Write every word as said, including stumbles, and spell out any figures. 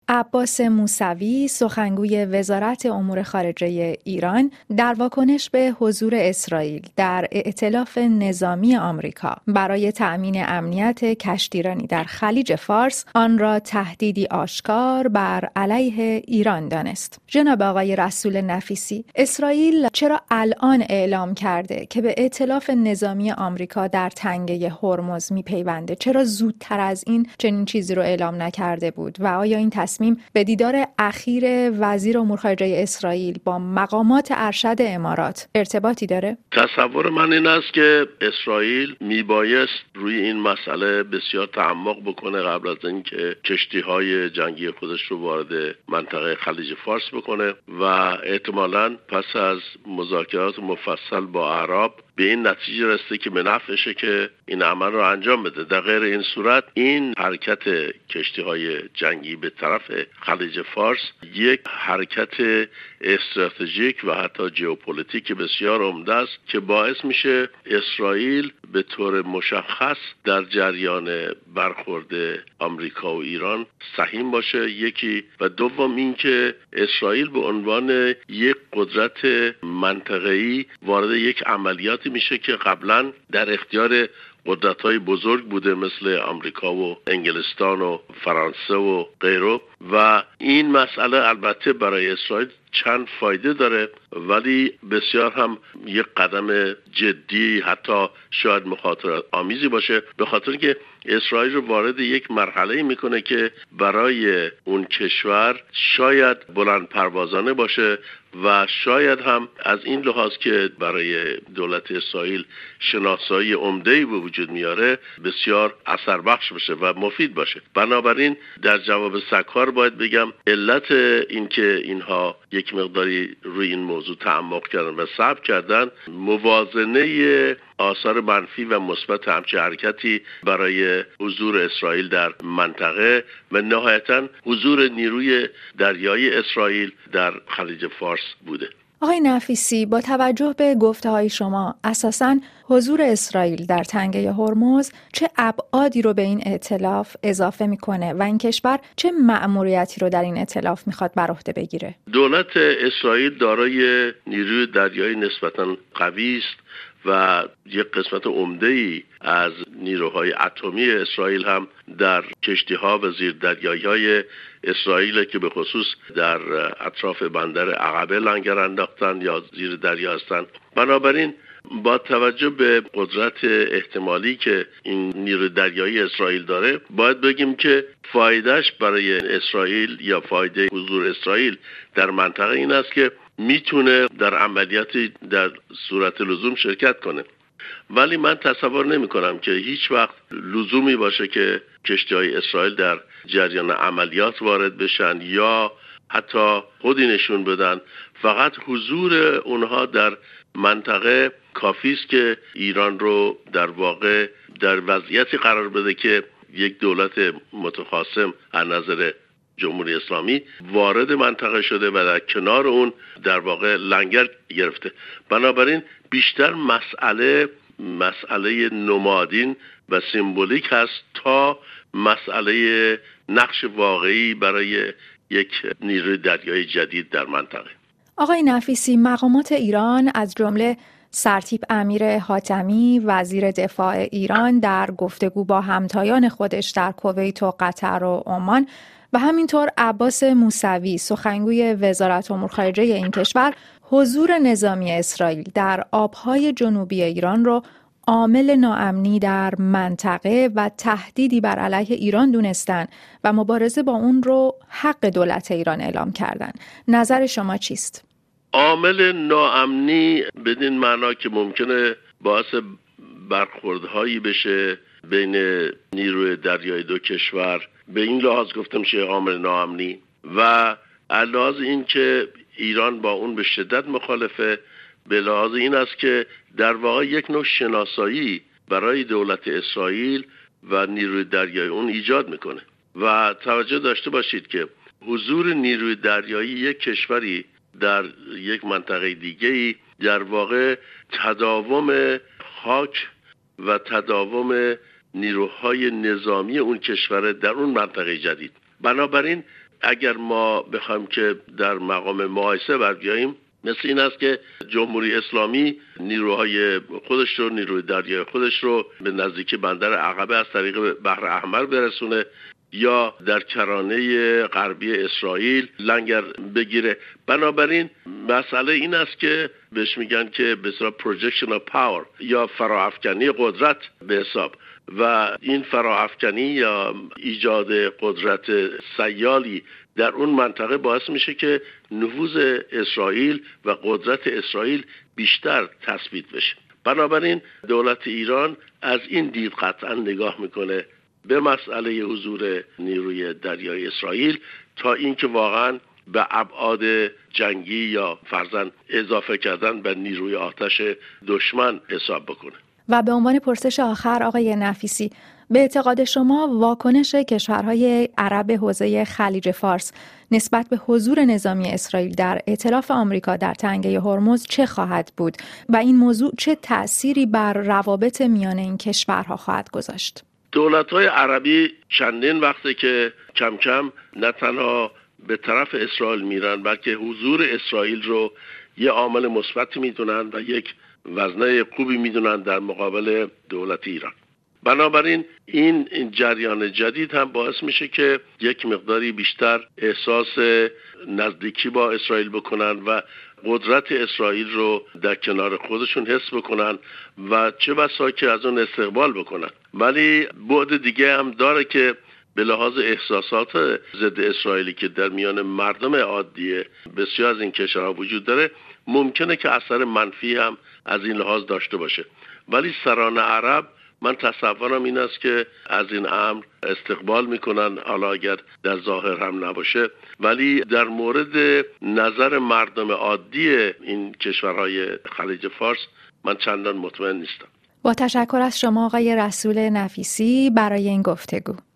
عباس موسوی، سخنگوی وزارت امور خارجه ایران، در واکنش به حضور اسرائیل در ائتلاف نظامی آمریکا برای تأمین امنیت کشتیرانی در خلیج فارس، آن را تهدیدی آشکار بر علیه ایران دانست. جناب آقای رسول نفیسی، اسرائیل چرا الان اعلام کرده که به ائتلاف نظامی آمریکا در تنگه هرمز میپیونده؟ چرا زودتر از این چنین چیزی رو اعلام نکرده بود؟ و آیا این تصمیم به دیدار اخیر وزیر امور خارجه اسرائیل با مقامات ارشد امارات ارتباطی داره؟ تصور من این است که اسرائیل میبایست روی این مسئله بسیار تعمق بکنه قبل از اینکه کشتی‌های جنگی خودش رو وارد منطقه خلیج فارس بکنه و احتمالاً پس از مذاکرات مفصل با اعراب به این نتیجه رسیده که به نفعشه که این عمل رو انجام بده. در غیر این صورت این حرکت کشتی‌های جنگی به طرف خلیج فارس یک حرکت استراتژیک و حتی ژئوپلیتیک بسیار عمده است که باعث میشه اسرائیل به طور مشخص در جریان برخورد آمریکا و ایران سهیم باشه، یکی، و دوم این که اسرائیل به عنوان یک قدرت منطقه‌ای وارد یک عملیاتی میشه که قبلا در اختیار قدرت‌های بزرگ بوده مثل آمریکا و انگلستان و فرانسه و غیره. و این مسئله البته برای اسرائیل چند فایده داره، ولی بسیار هم یک قدم جدی، حتی شاید مخاطره آمیزی باشه، به خاطر که اسرائیل رو وارد یک مرحله میکنه که برای اون کشور شاید بلند پروازانه باشه و شاید هم از این لحاظ که برای دولت اسرائیل شناسایی عمده‌ای به وجود میاره بسیار اثر بخش باشه و مفید باشه. بنابراین در جواب سکار باید بگم علت این که اینها یک مقداری روی این موضوع تعمق کردن و صبر کردن موازنه آثار منفی و مثبت همچه حرکتی برای حضور اسرائیل در منطقه و نهایتاً حضور نیروی دریایی اسرائیل در خلیج فارس بوده. آقای نفیسی، با توجه به گفته‌های شما اساساً حضور اسرائیل در تنگه هرمز چه ابعادی رو به این ائتلاف اضافه میکنه و این کشور چه مأموریتی رو در این ائتلاف میخواد بر عهده بگیره؟ دولت اسرائیل دارای نیروی دریایی نسبتاً قوی است و یک قسمت عمده‌ای از نیروهای اتمی اسرائیل هم در کشتی‌ها و زیردریایی‌های اسرائیل که به خصوص در اطراف بندر عقبه لنگر انداختن یا زیر دریا هستند. بنابراین با توجه به قدرت احتمالی که این نیروی دریایی اسرائیل داره باید بگیم که فایدهش برای اسرائیل یا فایده حضور اسرائیل در منطقه این است که میتونه در عملیاتی در صورت لزوم شرکت کنه. ولی من تصور نمی کنم که هیچ وقت لزومی باشه که کشتی‌های اسرائیل در جریان عملیات وارد بشن یا حتی خودی نشون بدن. فقط حضور اونها در منطقه کافی است که ایران رو در واقع در وضعیتی قرار بده که یک دولت متخاصم از نظر جمهوری اسلامی وارد منطقه شده و در کنار اون در واقع لنگر گرفته. بنابراین بیشتر مسئله مسئله نمادین و سمبولیک هست تا مسئله نقش واقعی برای یک نیروی دریایی جدید در منطقه. آقای نفیسی، مقامات ایران از جمله سرتیپ امیر حاتمی وزیر دفاع ایران در گفتگو با همتایان خودش در کویت و قطر و عمان و همینطور عباس موسوی سخنگوی وزارت امور خارجه این کشور حضور نظامی اسرائیل در آبهای جنوبی ایران رو عامل ناامنی در منطقه و تهدیدی بر علیه ایران دونستن و مبارزه با اون رو حق دولت ایران اعلام کردن. نظر شما چیست؟ عامل ناامنی بدین معنا که ممکنه باعث برخوردهایی بشه بین نیروی دریایی دو کشور، به این لحاظ گفتم میشه عامل ناامنی، و علاوه این که ایران با اون به شدت مخالفه، به لحاظ این است که در واقع یک نوع شناسایی برای دولت اسرائیل و نیروی دریایی اون ایجاد میکنه. و توجه داشته باشید که حضور نیروی دریایی یک کشوری در یک منطقه دیگه‌ای در واقع تداوم خاک و تداوم نیروهای نظامی اون کشور در اون منطقه جدید. بنابراین اگر ما بخوایم که در مقام مقایسه برگاییم، مثل این است که جمهوری اسلامی نیروهای خودش رو، نیروی دریایی خودش رو به نزدیکی بندر عقبه از طریق بحر احمر برسونه یا در کرانه غربی اسرائیل لنگر بگیره. بنابراین مسئله این است که بهش میگن که به اصطلاح projection of power یا فراافکنی قدرت به حساب، و این فراافکنی یا ایجاد قدرت سیالی در اون منطقه باعث میشه که نفوذ اسرائیل و قدرت اسرائیل بیشتر تثبیت بشه. بنابراین دولت ایران از این دید قطعا نگاه میکنه به مسئله حضور نیروی دریایی اسرائیل تا اینکه واقعا به ابعاد جنگی یا فرضاً اضافه کردن به نیروی آتش دشمن حساب بکنه. و به عنوان پرسش آخر آقای نفیسی، به اعتقاد شما واکنش کشورهای عرب حوزه خلیج فارس نسبت به حضور نظامی اسرائیل در ائتلاف آمریکا در تنگه هرمز چه خواهد بود و این موضوع چه تأثیری بر روابط میان این کشورها خواهد گذاشت؟ دولت‌های عربی چندین وقته که کم کم نه تنها به طرف اسرائیل میرن، بلکه حضور اسرائیل رو یه عامل مثبت میدونن و یک وزنه خوبی میدونن در مقابل دولت ایران. بنابراین این, این جریان جدید هم باعث میشه که یک مقداری بیشتر احساس نزدیکی با اسرائیل بکنن و قدرت اسرائیل رو در کنار خودشون حس بکنن و چه بسا که از اون استقبال بکنن. ولی بعد دیگه هم داره که به لحاظ احساسات ضد اسرائیلی که در میان مردم عادی بسیار از این کشورها وجود داره، ممکنه که اثر منفی هم از این لحاظ داشته باشه. ولی سران عرب من تصورم این است که از این امر استقبال میکنن، حالا اگر در ظاهر هم نباشه، ولی در مورد نظر مردم عادی این کشورهای خلیج فارس من چندان مطمئن نیستم. با تشکر از شما آقای رسول نفیسی برای این گفتگو.